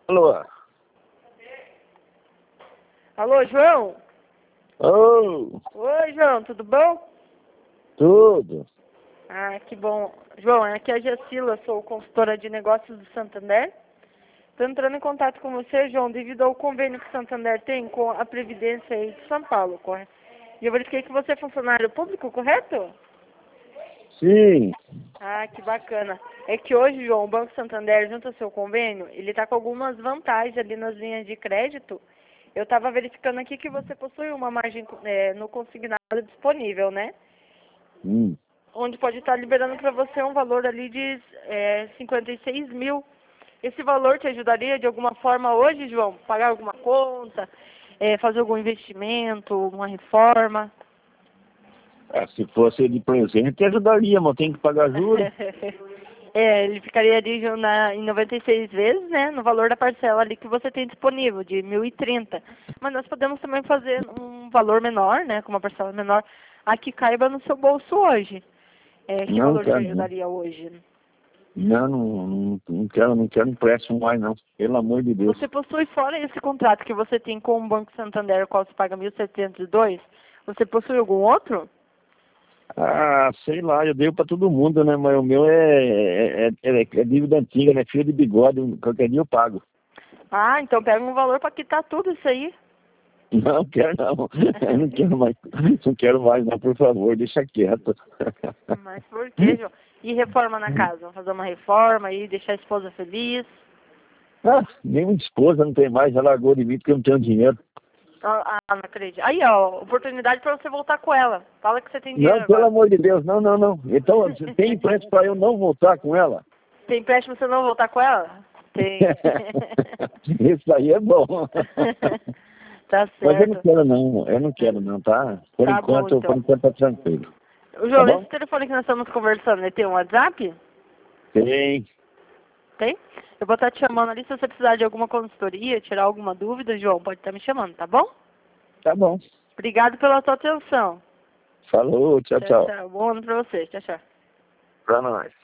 Alô? Alô, João? Ô, Oi, João, tudo bom? tudo. Ah, que bom. João, aqui é a Jacila, sou consultora de negócios do Santander. Estou entrando em contato com você, João, devido ao convênio que o Santander tem com a Previdência aí de São Paulo, correto? E eu verifiquei que você é funcionário público, correto? Sim. Ah, que bacana. É que hoje, João, o Banco Santander, junto ao seu convênio, ele está com algumas vantagens ali nas linhas de crédito. Eu estava verificando aqui que você possui uma margem no consignado disponível, né? Hum. Onde pode estar liberando para você um valor ali de 56 mil. Esse valor te ajudaria de alguma forma hoje, João? Pagar alguma conta, fazer algum investimento, uma reforma? Se fosse de presente, ajudaria, mas tem que pagar juros. Ele ficaria ali em 96 vezes, né, no valor da parcela ali que você tem disponível, de 1.030. Mas nós podemos também fazer um valor menor, né, com uma parcela menor, a que caiba no seu bolso hoje. Que Não valor te quero, não. ajudaria hoje? Não quero empréstimo mais, não. Pelo amor de Deus. Você possui, fora esse contrato que você tem com o Banco Santander, o qual você paga 1.702, você possui algum outro? Ah, sei lá, eu dei pra todo mundo, né? Mas o meu é dívida antiga, né? Fio de bigode, qualquer dia eu pago. Ah, então pega um valor para quitar tudo isso aí. Não quero, não. Eu não quero mais. Não quero mais, não, por favor, deixa quieto. Mas por quê, João? E reforma na casa? Vamos fazer uma reforma aí, deixar a esposa feliz? Nem minha esposa não tem mais, ela largou de mim porque eu não tenho dinheiro. Não acredito. Aí, ó, oportunidade para você voltar com ela. Fala que você tem dinheiro Não, pelo agora. amor de Deus, não, não, não. Então, você tem empréstimo para eu não voltar com ela? Tem empréstimo pra você não voltar com ela? Tem. Isso aí é bom. Tá Mas eu não certo. quero não, eu não quero não, tá? Tá bom, Por então. enquanto tá tranquilo. O Tá João, esse bom? telefone que nós estamos conversando, ele tem um WhatsApp? Tem. Tem? Eu vou estar te chamando ali, se você precisar de alguma consultoria, tirar alguma dúvida, João, pode estar me chamando, tá bom? Tá bom. Obrigado pela sua atenção. Falou, tchau, Tchau, tchau. tchau. Bom ano pra você. Tchau, tchau. Pra nós.